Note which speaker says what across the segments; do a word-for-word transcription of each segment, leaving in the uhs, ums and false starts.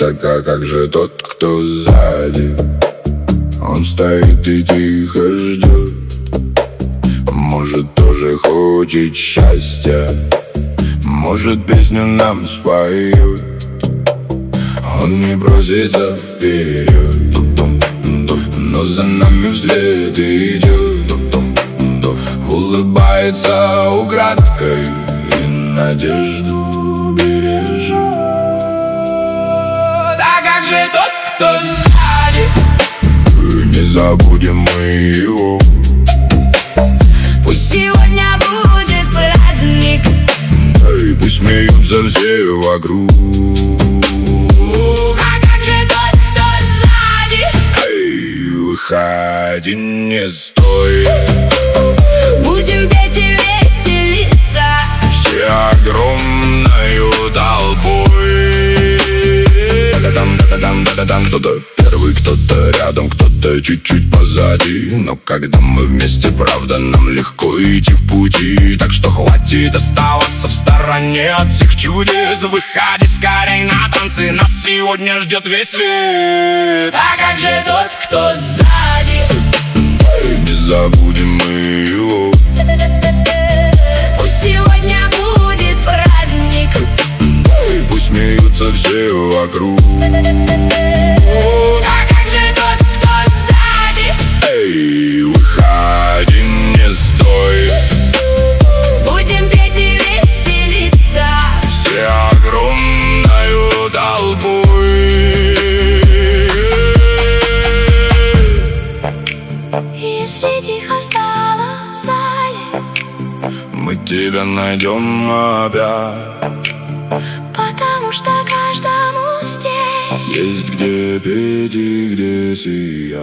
Speaker 1: Так а как же тот, кто сзади? Он стоит и тихо ждет. Может, тоже хочет счастья, может, песню нам споет. Он не бросится вперед, но за нами вслед идет. Улыбается украдкой и надежду бережет. А как же тот, кто сзади? Не забудем мы его.
Speaker 2: Пусть сегодня будет праздник,
Speaker 1: И пусть смеются все вокруг.
Speaker 2: а как же тот, кто сзади?
Speaker 1: Эй, выходи, не стой.
Speaker 2: Будем петь и веселиться,
Speaker 1: Все огромною толпой. Да-да-дам, да-да-дам, да-да-дам. Кто-то первый, кто-то рядом, кто-то чуть-чуть позади. Но когда мы вместе, правда, нам легко идти в пути. Так что хватит оставаться в стороне от всех чудес. Выходи скорей на танцы, нас сегодня ждет весь свет.
Speaker 2: а как же тот, кто сзади?
Speaker 1: Не забудем мы его.
Speaker 2: Пусть сегодня будет праздник,
Speaker 1: И пусть смеются все вокруг.
Speaker 2: а как же тот, кто сзади?
Speaker 1: Эй, выходи, не стой.
Speaker 2: Будем петь и веселиться,
Speaker 1: Все огромною толпой.
Speaker 2: если тихо стало в зале,
Speaker 1: Мы тебя найдем опять.
Speaker 2: потому что каждому здесь
Speaker 1: Есть где петь и где сиять.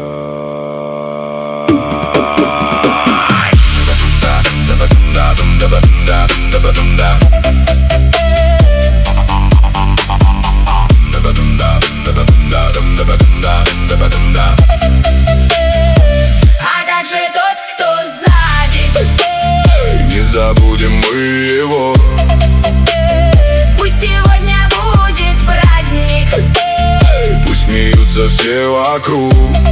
Speaker 2: А как же тот, кто сзади?
Speaker 1: Не забудем мы его.
Speaker 2: Пусть сегодня будет праздник,
Speaker 1: Пусть смеются все вокруг.